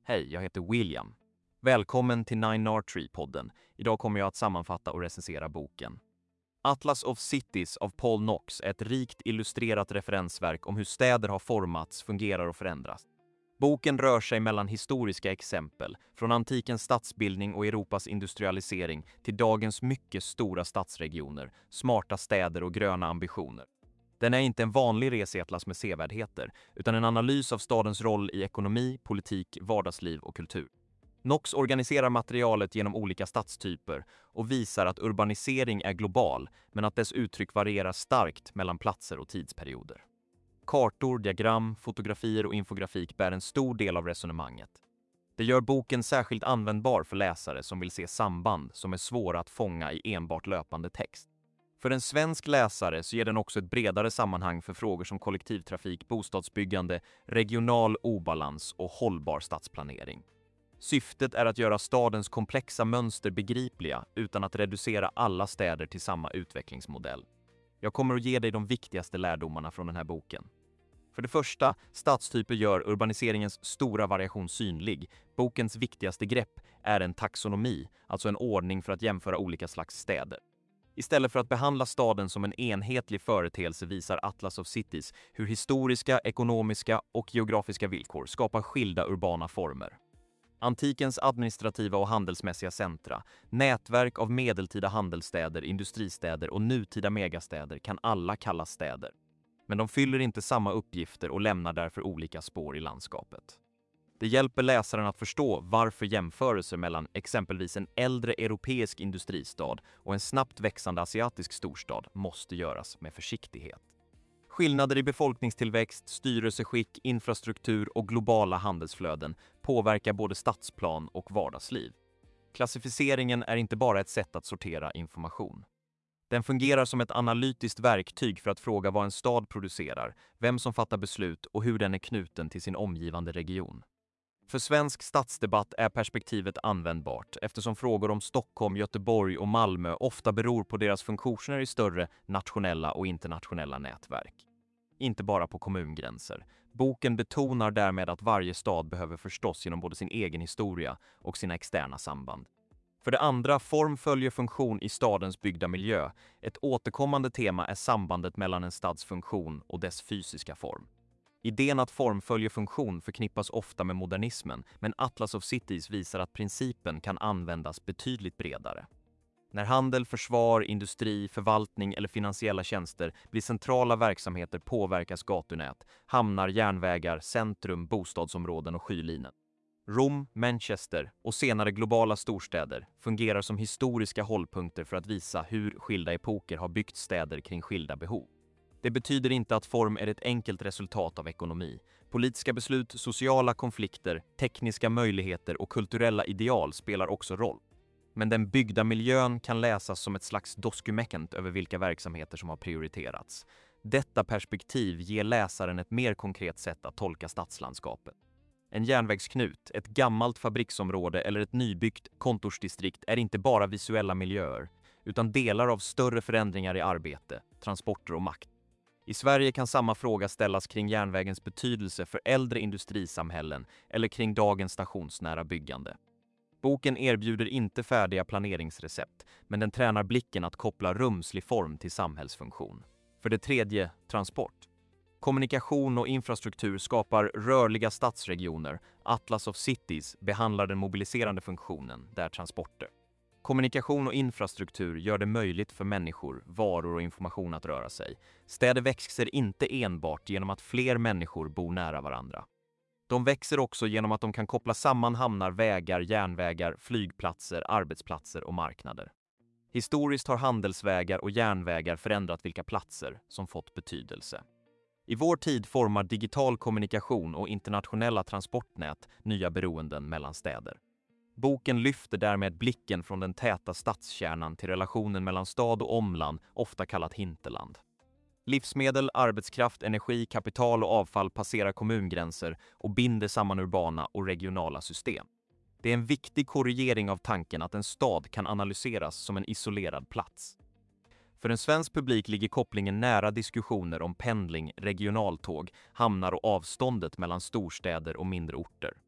Hej, jag heter William. Välkommen till Nine Tree-podden. Idag kommer jag att sammanfatta och recensera boken. Atlas of Cities av Paul Knox är ett rikt illustrerat referensverk om hur städer har formats, fungerar och förändras. Boken rör sig mellan historiska exempel, från antikens stadsbildning och Europas industrialisering till dagens mycket stora stadsregioner, smarta städer och gröna ambitioner. Den är inte en vanlig reseatlas med sevärdheter, utan en analys av stadens roll i ekonomi, politik, vardagsliv och kultur. Knox organiserar materialet genom olika stadstyper och visar att urbanisering är global, men att dess uttryck varierar starkt mellan platser och tidsperioder. Kartor, diagram, fotografier och infografik bär en stor del av resonemanget. Det gör boken särskilt användbar för läsare som vill se samband som är svåra att fånga i enbart löpande text. För en svensk läsare så ger den också ett bredare sammanhang för frågor som kollektivtrafik, bostadsbyggande, regional obalans och hållbar stadsplanering. Syftet är att göra stadens komplexa mönster begripliga utan att reducera alla städer till samma utvecklingsmodell. Jag kommer att ge dig de viktigaste lärdomarna från den här boken. För det första, stadstyper gör urbaniseringens stora variation synlig. Bokens viktigaste grepp är en taxonomi, alltså en ordning för att jämföra olika slags städer. Istället för att behandla staden som en enhetlig företeelse visar Atlas of Cities hur historiska, ekonomiska och geografiska villkor skapar skilda urbana former. Antikens administrativa och handelsmässiga centra, nätverk av medeltida handelsstäder, industristäder och nutida megastäder kan alla kallas städer. Men de fyller inte samma uppgifter och lämnar därför olika spår i landskapet. Det hjälper läsaren att förstå varför jämförelser mellan exempelvis en äldre europeisk industristad och en snabbt växande asiatisk storstad måste göras med försiktighet. Skillnader i befolkningstillväxt, styrelseskick, infrastruktur och globala handelsflöden påverkar både stadsplan och vardagsliv. Klassificeringen är inte bara ett sätt att sortera information. Den fungerar som ett analytiskt verktyg för att fråga vad en stad producerar, vem som fattar beslut och hur den är knuten till sin omgivande region. För svensk stadsdebatt är perspektivet användbart eftersom frågor om Stockholm, Göteborg och Malmö ofta beror på deras funktioner i större nationella och internationella nätverk. Inte bara på kommungränser. Boken betonar därmed att varje stad behöver förstås genom både sin egen historia och sina externa samband. För det andra, form följer funktion i stadens byggda miljö. Ett återkommande tema är sambandet mellan en stads funktion och dess fysiska form. Idén att form följer funktion förknippas ofta med modernismen, men Atlas of Cities visar att principen kan användas betydligt bredare. När handel, försvar, industri, förvaltning eller finansiella tjänster blir centrala verksamheter påverkas gatunät, hamnar, järnvägar, centrum, bostadsområden och skylinen. Rom, Manchester och senare globala storstäder fungerar som historiska hållpunkter för att visa hur skilda epoker har byggt städer kring skilda behov. Det betyder inte att form är ett enkelt resultat av ekonomi. Politiska beslut, sociala konflikter, tekniska möjligheter och kulturella ideal spelar också roll. Men den byggda miljön kan läsas som ett slags dokument över vilka verksamheter som har prioriterats. Detta perspektiv ger läsaren ett mer konkret sätt att tolka stadslandskapet. En järnvägsknut, ett gammalt fabriksområde eller ett nybyggt kontorsdistrikt är inte bara visuella miljöer, utan delar av större förändringar i arbete, transporter och makt. I Sverige kan samma fråga ställas kring järnvägens betydelse för äldre industrisamhällen eller kring dagens stationsnära byggande. Boken erbjuder inte färdiga planeringsrecept, men den tränar blicken att koppla rumslig form till samhällsfunktion. För det tredje, transport. Kommunikation och infrastruktur skapar rörliga stadsregioner. Atlas of Cities behandlar den mobiliserande funktionen, där transporter. Kommunikation och infrastruktur gör det möjligt för människor, varor och information att röra sig. Städer växer inte enbart genom att fler människor bor nära varandra. De växer också genom att de kan koppla samman hamnar, vägar, järnvägar, flygplatser, arbetsplatser och marknader. Historiskt har handelsvägar och järnvägar förändrat vilka platser som fått betydelse. I vår tid formar digital kommunikation och internationella transportnät nya beroenden mellan städer. Boken lyfter därmed blicken från den täta stadskärnan till relationen mellan stad och omland, ofta kallat hinterland. Livsmedel, arbetskraft, energi, kapital och avfall passerar kommungränser och binder samman urbana och regionala system. Det är en viktig korrigering av tanken att en stad kan analyseras som en isolerad plats. För en svensk publik ligger kopplingen nära diskussioner om pendling, regionaltåg, hamnar och avståndet mellan storstäder och mindre orter.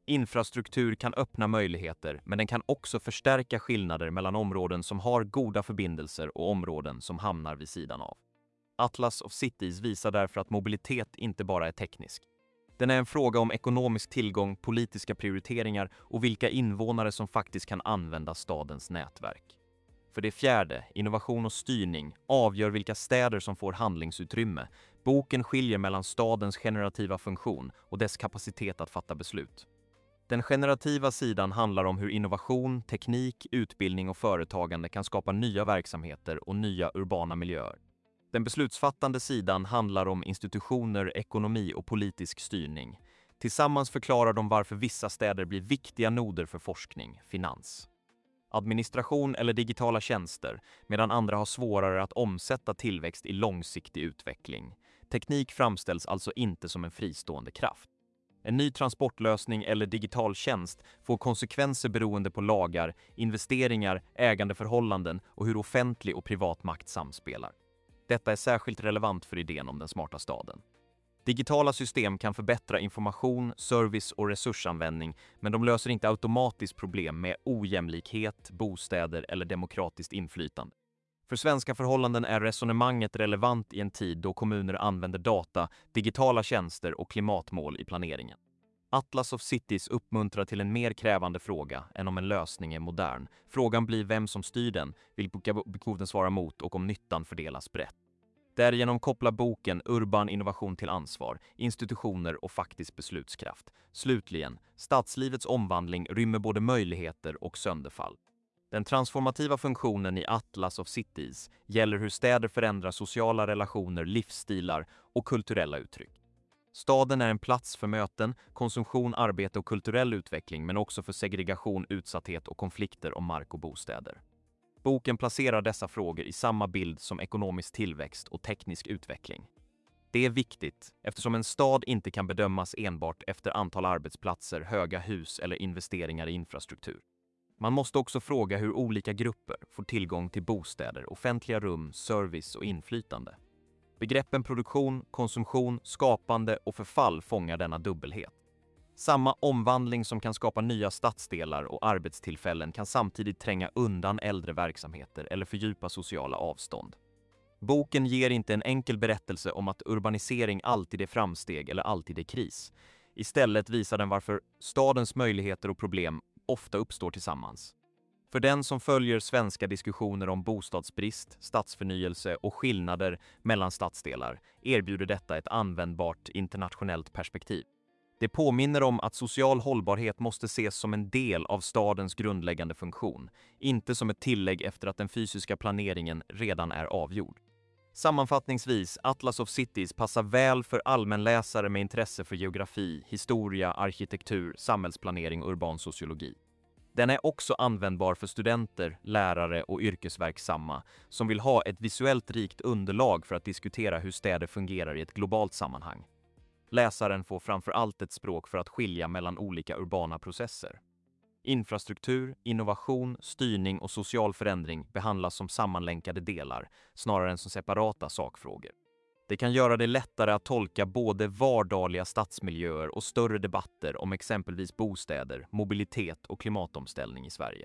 Infrastruktur kan öppna möjligheter, men den kan också förstärka skillnader mellan områden som har goda förbindelser och områden som hamnar vid sidan av. Atlas of Cities visar därför att mobilitet inte bara är teknisk. Den är en fråga om ekonomisk tillgång, politiska prioriteringar och vilka invånare som faktiskt kan använda stadens nätverk. För det fjärde, innovation och styrning avgör vilka städer som får handlingsutrymme. Boken skiljer mellan stadens generativa funktion och dess kapacitet att fatta beslut. Den generativa sidan handlar om hur innovation, teknik, utbildning och företagande kan skapa nya verksamheter och nya urbana miljöer. Den beslutsfattande sidan handlar om institutioner, ekonomi och politisk styrning. Tillsammans förklarar de varför vissa städer blir viktiga noder för forskning, finans, administration eller digitala tjänster, medan andra har svårare att omsätta tillväxt i långsiktig utveckling. Teknik framställs alltså inte som en fristående kraft. En ny transportlösning eller digital tjänst får konsekvenser beroende på lagar, investeringar, ägandeförhållanden och hur offentlig och privat makt samspelar. Detta är särskilt relevant för idén om den smarta staden. Digitala system kan förbättra information, service och resursanvändning, men de löser inte automatiskt problem med ojämlikhet, bostäder eller demokratiskt inflytande. För svenska förhållanden är resonemanget relevant i en tid då kommuner använder data, digitala tjänster och klimatmål i planeringen. Atlas of Cities uppmuntrar till en mer krävande fråga än om en lösning är modern. Frågan blir vem som styr den, vilka behov den svarar mot och om nyttan fördelas brett. Därigenom kopplar boken urban innovation till ansvar, institutioner och faktisk beslutskraft. Slutligen, stadslivets omvandling rymmer både möjligheter och sönderfall. Den transformativa funktionen i Atlas of Cities gäller hur städer förändrar sociala relationer, livsstilar och kulturella uttryck. Staden är en plats för möten, konsumtion, arbete och kulturell utveckling, men också för segregation, utsatthet och konflikter om mark och bostäder. Boken placerar dessa frågor i samma bild som ekonomisk tillväxt och teknisk utveckling. Det är viktigt eftersom en stad inte kan bedömas enbart efter antal arbetsplatser, höga hus eller investeringar i infrastruktur. Man måste också fråga hur olika grupper får tillgång till bostäder, offentliga rum, service och inflytande. Begreppen produktion, konsumtion, skapande och förfall fångar denna dubbelhet. Samma omvandling som kan skapa nya stadsdelar och arbetstillfällen kan samtidigt tränga undan äldre verksamheter eller fördjupa sociala avstånd. Boken ger inte en enkel berättelse om att urbanisering alltid är framsteg eller alltid är kris. Istället visar den varför stadens möjligheter och problem ofta uppstår tillsammans. För den som följer svenska diskussioner om bostadsbrist, stadsförnyelse och skillnader mellan stadsdelar erbjuder detta ett användbart internationellt perspektiv. Det påminner om att social hållbarhet måste ses som en del av stadens grundläggande funktion, inte som ett tillägg efter att den fysiska planeringen redan är avgjord. Sammanfattningsvis, Atlas of Cities passar väl för allmänläsare med intresse för geografi, historia, arkitektur, samhällsplanering och urban sociologi. Den är också användbar för studenter, lärare och yrkesverksamma som vill ha ett visuellt rikt underlag för att diskutera hur städer fungerar i ett globalt sammanhang. Läsaren får framför allt ett språk för att skilja mellan olika urbana processer. Infrastruktur, innovation, styrning och social förändring behandlas som sammanlänkade delar, snarare än som separata sakfrågor. Det kan göra det lättare att tolka både vardagliga stadsmiljöer och större debatter om exempelvis bostäder, mobilitet och klimatomställning i Sverige.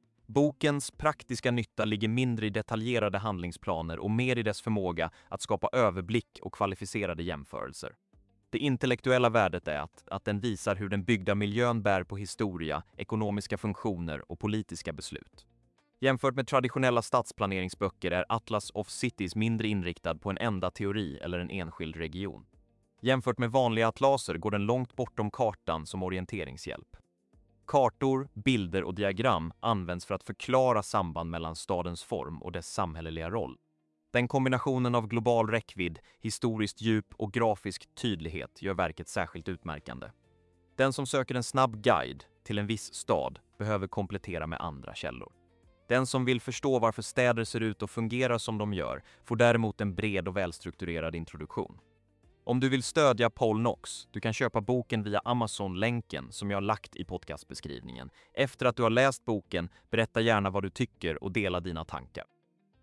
Bokens praktiska nytta ligger mindre i detaljerade handlingsplaner och mer i dess förmåga att skapa överblick och kvalificerade jämförelser. Det intellektuella värdet är att den visar hur den byggda miljön bär på historia, ekonomiska funktioner och politiska beslut. Jämfört med traditionella stadsplaneringsböcker är Atlas of Cities mindre inriktad på en enda teori eller en enskild region. Jämfört med vanliga atlaser går den långt bortom kartan som orienteringshjälp. Kartor, bilder och diagram används för att förklara samband mellan stadens form och dess samhälleliga roll. Den kombinationen av global räckvidd, historiskt djup och grafisk tydlighet gör verket särskilt utmärkande. Den som söker en snabb guide till en viss stad behöver komplettera med andra källor. Den som vill förstå varför städer ser ut och fungerar som de gör får däremot en bred och välstrukturerad introduktion. Om du vill stödja Paul Knox, du kan köpa boken via Amazon-länken som jag har lagt i podcastbeskrivningen. Efter att du har läst boken, berätta gärna vad du tycker och dela dina tankar.